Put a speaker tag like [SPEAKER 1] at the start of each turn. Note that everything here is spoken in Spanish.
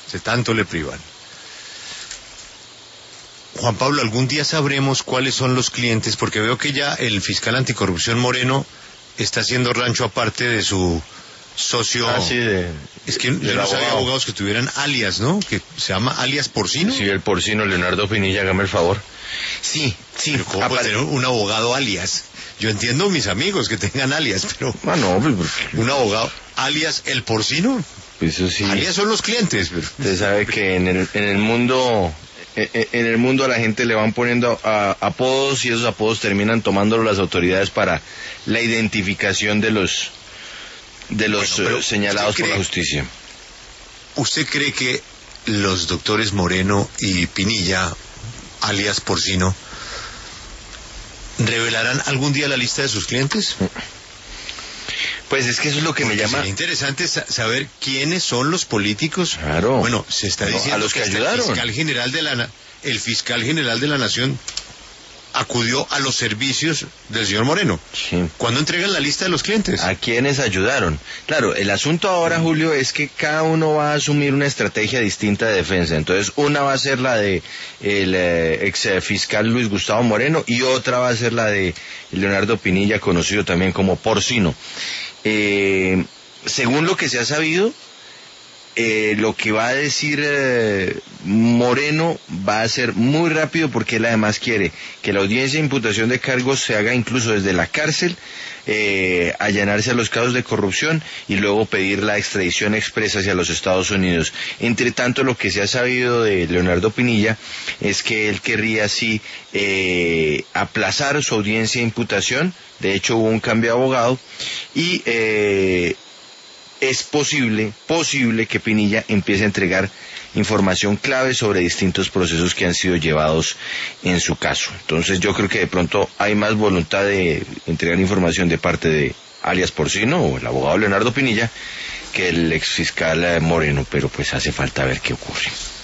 [SPEAKER 1] Si tanto le privan. Juan Pablo, algún día sabremos cuáles son los clientes, porque veo que ya el fiscal anticorrupción Moreno está haciendo rancho aparte de su socio.
[SPEAKER 2] Sí,
[SPEAKER 1] es que yo no sabía abogados que tuvieran alias, ¿no? Que se llama alias Porcino.
[SPEAKER 2] Sí, el Porcino, Leonardo Pinilla, hágame el favor. Sí.
[SPEAKER 1] Pero ¿cómo puede tener un abogado alias? Yo entiendo mis amigos que tengan alias, pero... un abogado alias el Porcino.
[SPEAKER 2] Pues eso sí.
[SPEAKER 1] Alias son los clientes. Pero...
[SPEAKER 2] Usted sabe que en el mundo a la gente le van poniendo apodos y esos apodos terminan tomándolo las autoridades para la identificación de los señalados por la justicia.
[SPEAKER 1] ¿Usted cree que los doctores Moreno y Pinilla, alias Porcino, revelarán algún día la lista de sus clientes?
[SPEAKER 2] Pues es que eso es lo que me llama.
[SPEAKER 1] Sería interesante saber quiénes son los políticos.
[SPEAKER 2] Claro.
[SPEAKER 1] Bueno, se está diciendo
[SPEAKER 2] a los que ayudaron.
[SPEAKER 1] El fiscal general de la Nación acudió a los servicios del señor Moreno.
[SPEAKER 2] Sí.
[SPEAKER 1] ¿Cuándo entregan la lista de los clientes?
[SPEAKER 2] ¿A quiénes ayudaron? Claro, el asunto ahora, Julio, es que cada uno va a asumir una estrategia distinta de defensa. Entonces, una va a ser la de el ex fiscal Luis Gustavo Moreno y otra va a ser la de Leonardo Pinilla, conocido también como Porcino. Según lo que se ha sabido, lo que va a decir Moreno va a ser muy rápido porque él además quiere que la audiencia de imputación de cargos se haga incluso desde la cárcel, allanarse a los casos de corrupción y luego pedir la extradición expresa hacia los Estados Unidos. Entre tanto, lo que se ha sabido de Leonardo Pinilla es que él querría así aplazar su audiencia de imputación. De hecho, hubo un cambio de abogado y es posible que Pinilla empiece a entregar información clave sobre distintos procesos que han sido llevados en su caso. Entonces yo creo que de pronto hay más voluntad de entregar información de parte de alias Porcino o el abogado Leonardo Pinilla que el exfiscal Moreno, pero pues hace falta ver qué ocurre.